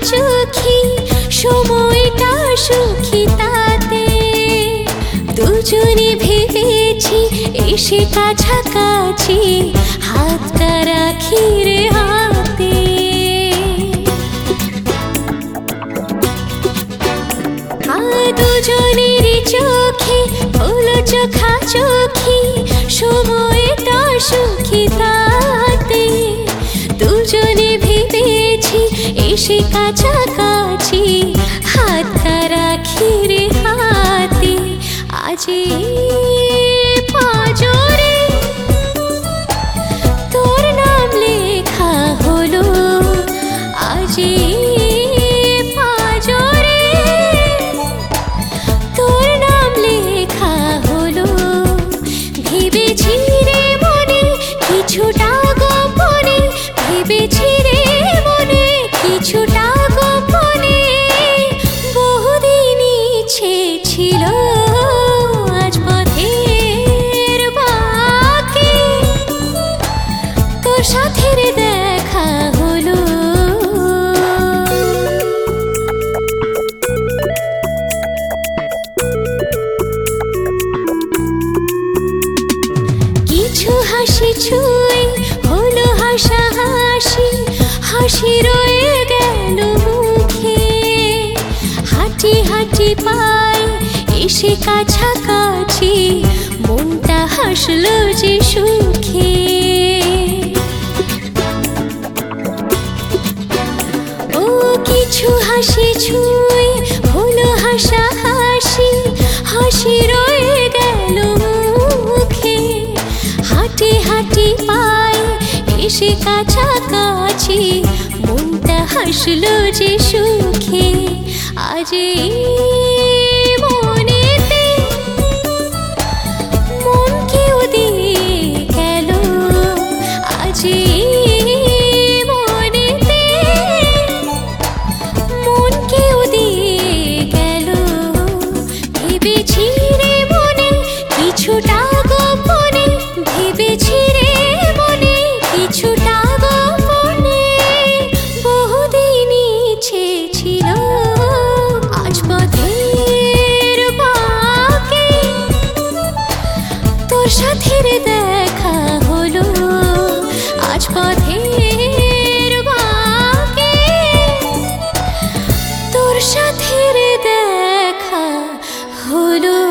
চোখে সময়টা সুখী তাতে দুজনে ভেবেছি এসে কাছাকাছি হাতটা রাখি রে হাতে দুজনের চোখে হলো চোখাচোখি সময়টা সুখী তাতে দুজনে ভেবেছি এসে কাছাকাছি হাতটা রাখি রে হাতে আজ পাঁজরে তোর নাম লেখা হলো আজ পাঁজরে তোর নাম লেখা হলো ভেবেছি রে মনে কিছুটা গোপনে ভেবেছি রে মনে কিছুটা গোপনে বহুদিন ইচ্ছে ছিল আজ পথের বাঁকে তোর সাথে রে দেখা হলো কিছু হাসি ছুঁয়ে হলো হাসাহাসি হাসি রয়ে গেল মুখে হাঁটি হাঁটি পাই এসে কাছাকাছি মনটা হাসলো যে সুখে ও কিছু হাসি ছুঁয়ে হলো হাসাহাসি হাসি রয়ে গেল মুখে হাঁটি হাঁটি পাই এসে কাছাকাছি মনটা হাসলো যে সুখে আজ মনেতে মন কেউ দিয়ে গেল আজ মনেতে মন কেউ দিয়ে গেল ভেবেছি রে মনে কিছুটা গোপনে ভেবেছি রে মনে কিছুটা গোপনে বহুদিন ইচ্ছে ছিল আজ পথের বাঁকে তোর সাথে রে দেখা হলো আজ পথের বাঁকে তোর সাথে রে দেখা হলো।